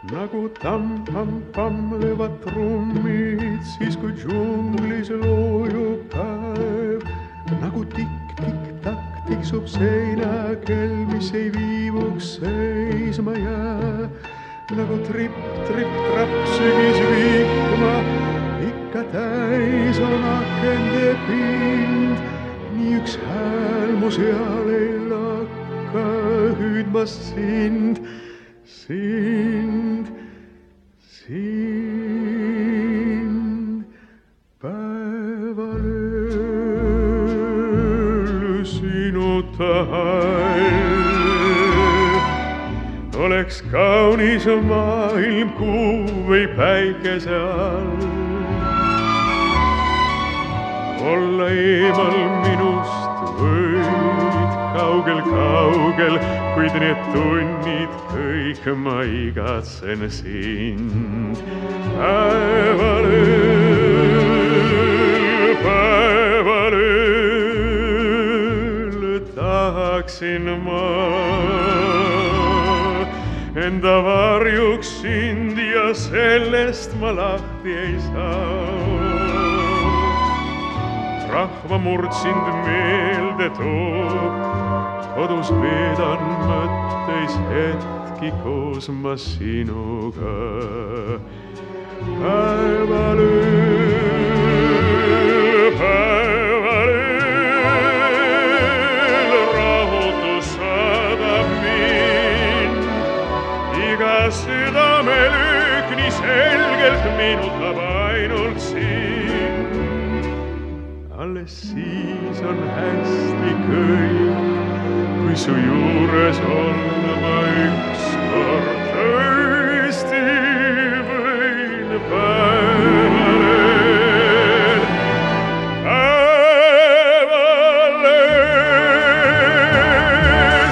nagu tamm-tamm-tamm löövad trummid, siis kui džunglis loojub päev. nagu tikk-tikk-takk tiksub seinakell, mis ei viivuks seisma jää. nagu tripp-tripp-trapp sügisvihma, ikka täis on akende pind. nii üks hääl mu seal ei lakka hüüdmast sind, sind, sind. päeval ööl sinuta hääl oleks kaunis maailm kuu või päikese all. olla eemal minust võid kaugel-kaugel, kuid need tunnid kõik ma igatsen sind. päeval ööl tahaksin ma enda varjuks sind ja sellest ma lahti ei saa. rahvamurd sind meelde toob, kodus veedan mõtteis hetki koos ma sinuga. päeval ööl rahutus saadab mind, iga südamelöök nii selgelt meenutab ainult sind. alles siis on hästi kõik, kui su juures olla ma ükskord tõesti võin. päeval ööl, päeval ööl.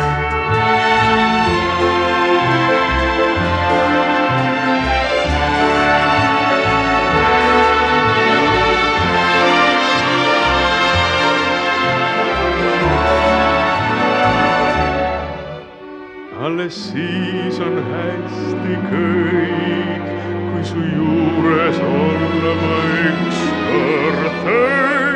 alles siis on hästi kõik, kui su juures olla ma ükskord tõesti